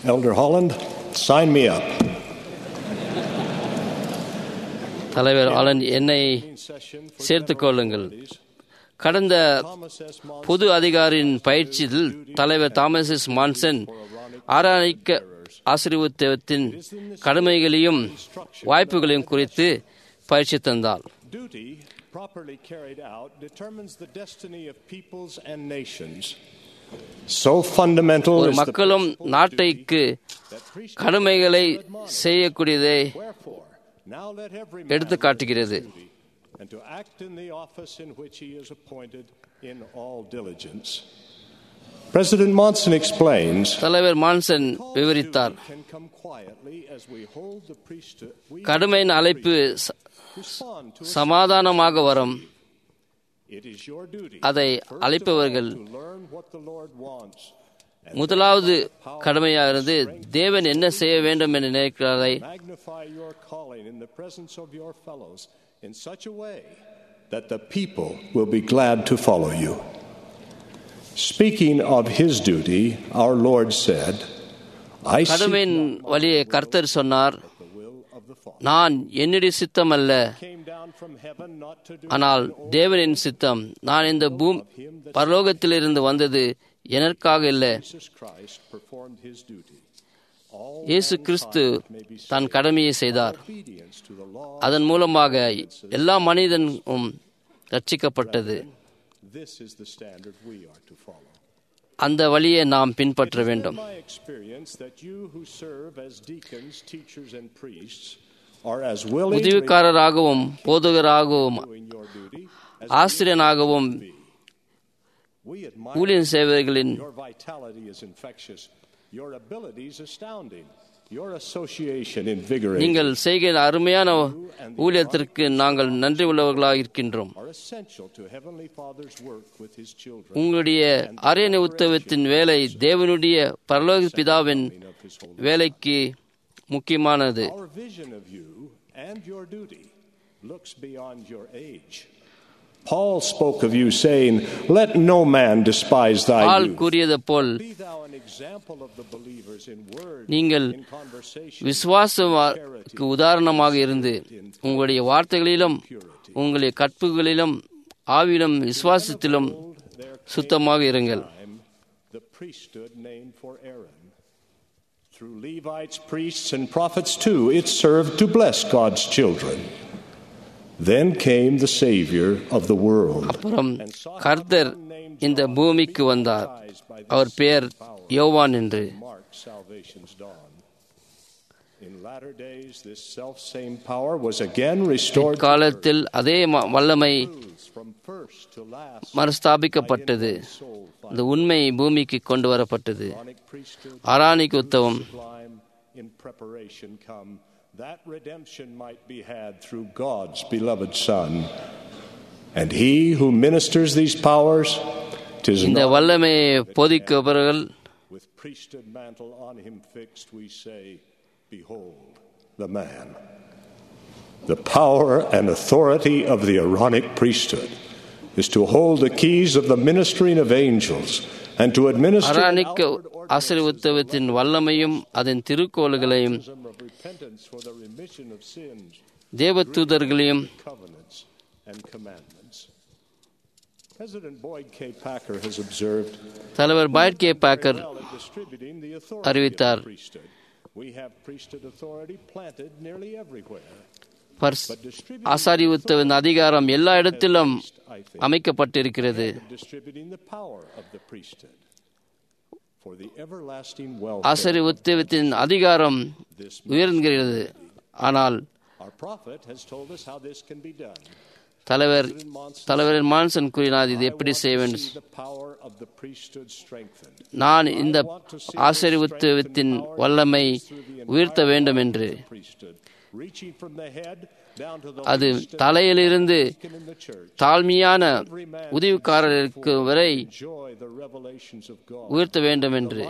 Elder Holland, sign me up. தலைவர் Allen, என்னை சேர்த்துக் கொள்ளுங்கள். கடந்த பொது அதிகாரியின் பயிற்சியில் தலைவர் தாமஸ் எஸ் மான்சன் ஆராய்க்க ஆசீர்வாதத்தின் கடமைகளையும் வாய்ப்புகளையும் குறித்து பயிற்சி தந்தார். Properly carried out determines the destiny of peoples and nations. So fundamental ஒரு மக்களும் நாட்டுக்கு கடமைகளை செய்யக்கூடியதை எடுத்து காட்டுகிறது. And to act in the office in which he is appointed in all diligence. President Monson explains. தலைவர் மான்சன் விவரித்தார். கடமையின் அழைப்பு சமாதானமாக வரும். அதை அழைப்பவர்கள் முதலாவது கடமையாகிறது தேவன் என்ன செய்ய வேண்டும் என்று நினைக்கிறாரை in such a way that the people will be glad to follow you. Speaking of his duty, our Lord said, I கடமையின் வழியை கர்த்தர் சொன்னார், நான் என்னுடைய சித்தம் அல்ல, ஆனால் தேவனின் சித்தம். நான் இந்த பரலோகத்திலிருந்து வந்தது எனக்காக இல்லை. இயேசு கிறிஸ்து தன் கடமையை செய்தார். அதன் மூலமாக எல்லா மனிதனும் ரட்சிக்கப்பட்டது. அந்த வழியை நாம் பின்பற்ற வேண்டும். உதவிக்காரராகவும் போதகராகவும் ஆசிரியனாகவும் ஊழியம் செய்பவர்களின் நீங்கள் செய்கிற அருமையான ஊழியத்திற்கு நாங்கள் நன்றி உள்ளவர்களாக இருக்கின்றோம். உங்களுடைய அரியணை உத்தவத்தின் வேலை தேவனுடைய பரலோக பிதாவின் வேலைக்கு முக்கியமானது. Paul spoke of you saying, let no man despise thy ball youth. கூறியது போல் நீங்கள் விசுவாசத்துக்கு உதாரணமாக இருந்து உங்களுடைய வார்த்தைகளிலும் உங்களுடைய கற்புகளிலும் ஆவியிலும் விசுவாசத்திலும் சுத்தமாக இருங்கள். Through Levites, priests, and prophets too, it served to bless God's children. Then came the Savior of the world. அப்புறம் கர்த்தர் இந்த பூமிக்கு வந்தார். அவர் பெயர் யோவான் என்று. காலத்தில் அதே வல்லமை மறுஸ்தாபிக்கப்பட்டது. இந்த உண்மை பூமிக்கு கொண்டு வரப்பட்டது. ஆரானிக் உத்தவம் that redemption might be had through God's beloved Son. And he who ministers these powers, 'tis இந்த வல்லமையை போதிக்கிறவர்கள் with priesthood mantle on him fixed, we say, behold the man. The power and authority of the Aaronic priesthood is to hold the keys of the ministering of angels and to administer ஆரானிக் ஆசீர்வாதத்தின் வல்லமையும் அதன் திருக்கோள்களையும் தேவதூதர்களையும் தலைவர் பாய்ட் K Bhaker அறிவித்தார், ஆசாரியத்துவத்தின் அதிகாரம் எல்லா இடத்திலும் அமைக்கப்பட்டிருக்கிறது. ஆசாரியத்துவத்தின் அதிகாரம் உயர்கிறது. ஆனால் தலைவர் மான்சன் கூறினார், இது எப்படி செய்ய வேண்டும். நான் இந்த ஆசீர்வாதத்தின் வல்லமை உயர்த்த வேண்டும் என்று. அது தலையிலிருந்து தாழ்மையான உதவிக்காரருக்கு வரை உயர்த்த வேண்டும் என்று.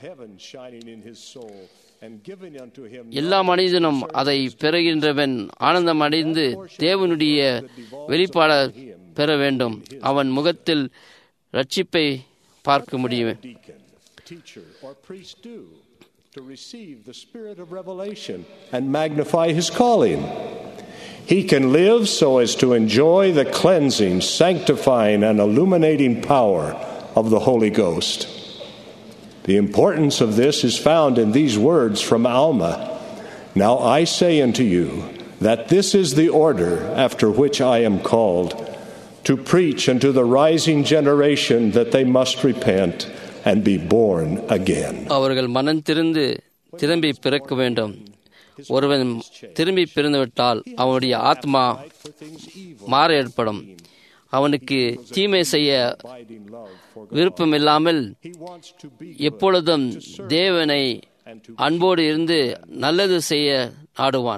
எல்லா மனிதனும் அதை பெறுகின்றவன் ஆனந்தம் அடைந்து தேவனுடைய வெளிப்பாட பெற வேண்டும். அவன் முகத்தில் ரட்சிப்பை பார்க்க முடியும். to receive the spirit of revelation and magnify his calling. He can live so as to enjoy the cleansing, sanctifying, and illuminating power of the Holy Ghost. The importance of this is found in these words from Alma. Now I say unto you that this is the order after which I am called, to preach unto the rising generation that they must repent and be born again. அவர்கள் மனம் திரும்பி பிறக்க வேண்டும். ஒருவன் திரும்பி பிறந்துவிட்டால் அவனுடைய ஆத்மா மாற ஏற்படும். அவனுக்கு தீமை செய்ய விருப்பமில்லாமல் எப்பொழுதும் தேவனை அன்போடு இருந்து நல்லது செய்ய நாடுவான்.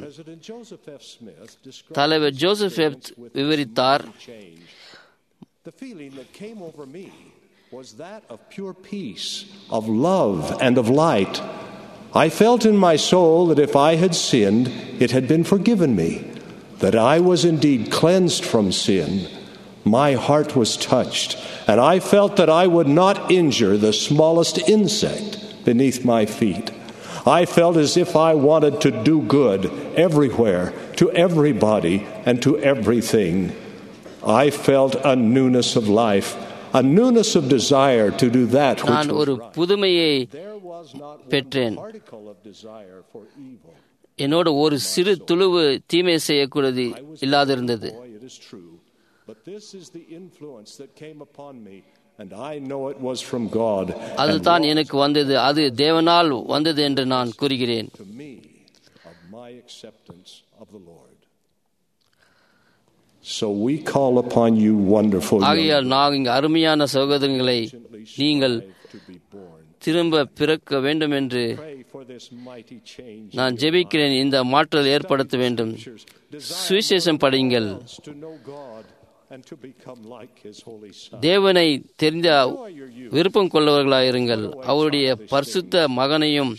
தலைவர் ஜோசப் எஃப் விவரித்தார், The feeling that came over me was that of pure peace, of love, and of light. I felt in my soul that if I had sinned, it had been forgiven me, that I was indeed cleansed from sin. My heart was touched, and I felt that I would not injure the smallest insect beneath my feet. I felt as if I wanted to do good everywhere, to everybody, and to everything. I felt a newness of life, a newness of desire to do that which நான் ஒரு புதுமையை பெற்றேன். என்னோட ஒரு சிறு துளுவு தீமை செய்யக்கூடாது இல்லாதிருந்தது. அதுதான் எனக்கு வந்தது, அது தேவனால் வந்தது என்று நான் கூறுகிறேன். So we call upon you, wonderful. ஆகையால் நாங்கள் அருமையான சகோதரங்களை, நீங்கள் திரும்ப பிறக்க வேண்டும் என்று நான் ஜெபிக்கிறேன். இந்த மாற்றல் ஏற்படுத்த வேண்டும். சுவிசேஷம் படியுங்கள். தேவனை தெரிந்த விருப்பம் கொள்ளவர்களாயிருங்கள். அவருடைய பரிசுத்த மகனையும்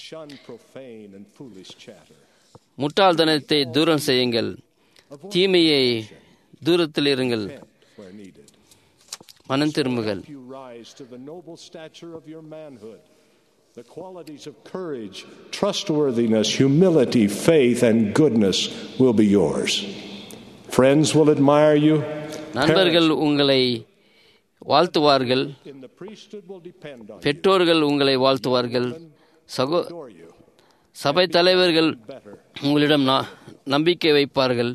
முட்டாள்தனத்தை தூரம் செய்யுங்கள். தீமையை தூரத்தில் இருங்கள். மனம் திரும்புங்கள். The qualities of courage, trustworthiness, humility, faith, and goodness will be yours. Friends will admire you. நண்பர்கள் உங்களை வாழ்த்துவார்கள். பெற்றோர்கள் உங்களை வாழ்த்துவார்கள். சபை தலைவர்கள் உங்களிடம் நம்பிக்கை வைப்பார்கள்.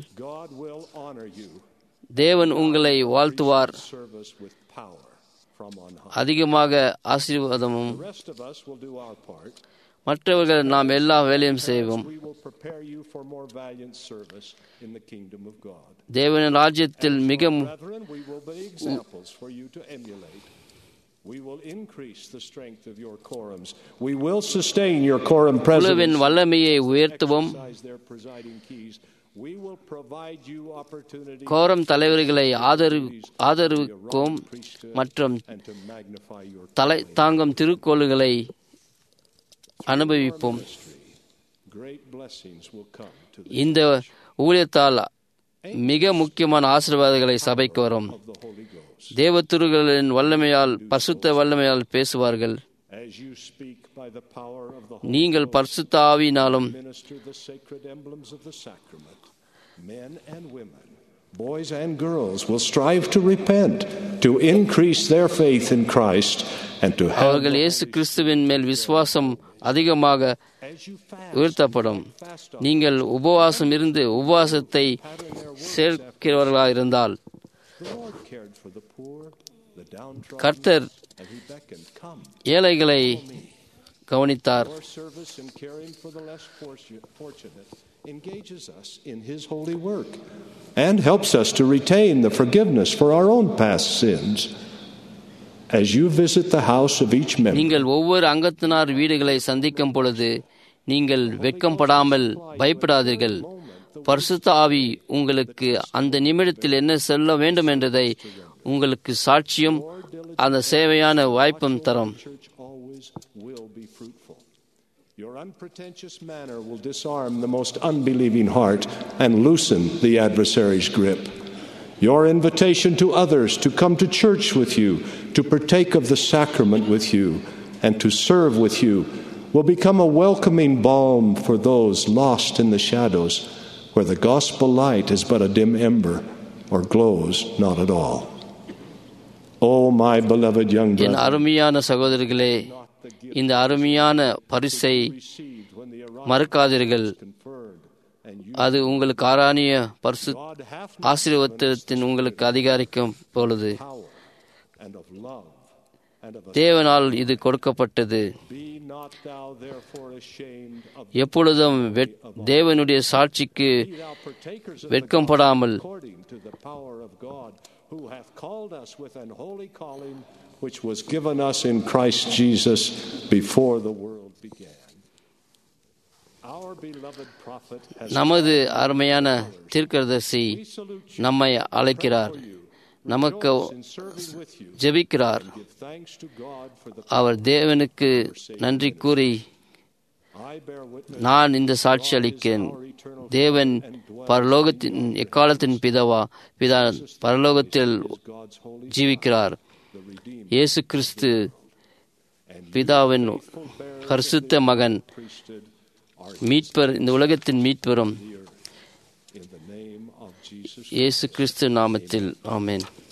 தேவன் உங்களை வாழ்த்துவார். அதிகமாக ஆசீர்வாதமும். மற்றவர்கள் நாம் எல்லா வேலையும் செய்வோம். தேவனின் ராஜ்யத்தில் மிக We will increase the strength of your quorums. We will sustain your quorum presence. குழுவின் வல்லமையை உயர்த்துவோம். We will provide you opportunity. கோரம் தலைவர்களை ஆதரிக்கும் மற்றும் தலை தாங்கும் திருக்கோளுகளை அனுபவிப்போம். இந்த ஊழியத்தால் மிக முக்கியமான ஆசீர்வாதங்களை சபைக்கு வரும். தேவத்துருகளின் வல்லமையால், பரிசுத்த வல்லமையால் பேசுவார்கள். நீங்கள் பரிசுத்த ஆவியினாலும் men and women, boys and girls will strive to repent, to increase their faith in Christ, and to have அவர்கள் இயேசு கிறிஸ்துவின் மேல் விசுவாசம் அதிகமாக உயர்த்தப்படும். நீங்கள் உபவாசம் இருந்து உபவாசத்தை சேர்க்கிறவர்களாக இருந்தால் கர்த்தர் ஏழைகளை கவனித்தார். engages us in his holy work and helps us to retain the forgiveness for our own past sins. As you visit the house of each member, நீங்கள் ஒவ்வொரு அங்கத்தினார் வீடுகளை சந்திக்கும் பொழுது நீங்கள் வெட்கப்படாமல் பயப்படாதீர்கள். பரிசுத்த ஆவி உங்களுக்கு அந்த நிமிடத்தில் என்ன சொல்ல வேண்டும் என்றதை உங்களுக்கு சாட்சியும் அந்த சேவையான வாய்ப்பும் தரும். Your unpretentious manner will disarm the most unbelieving heart and loosen the adversary's grip. Your invitation to others to come to church with you, to partake of the sacrament with you, and to serve with you will become a welcoming balm for those lost in the shadows, where the gospel light is but a dim ember or glows not at all. Oh, my beloved young N brethren, அருமையான சகோதரர்களே, இந்த அருமையான பரிசை மறக்காதீர்கள். அது உங்களுக்கு ஆராணிய பரிசு ஆசீர்வாதத்தின் உங்களுக்கு அதிகாரிக்கும் பொழுது தேவனால் இது கொடுக்கப்பட்டது. எப்பொழுதும் தேவனுடைய சாட்சிக்கு வெட்கப்படாமல் who hath called us with an holy calling which was given us in Christ Jesus before the world began. Our beloved prophet has நமது அருமையான தீர்க்கதரிசி நம்மை அழைக்கிறார், நமக்கு ஜெபிக்கிறார். அவர் தேவனுக்கு நன்றி கூறி, நான் இந்த சாட்சி அளிக்கிறேன். தேவன் பரலோகத்தின் எக்காலத்தின் பிதா பரலோகத்தில் ஜீவிக்கிறார். இயேசு கிறிஸ்து பிதாவின் பரிசுத்த மகன், மீட்பர், இந்த உலகத்தின் மீட்பரும் இயேசு கிறிஸ்து நாமத்தில். ஆமென்.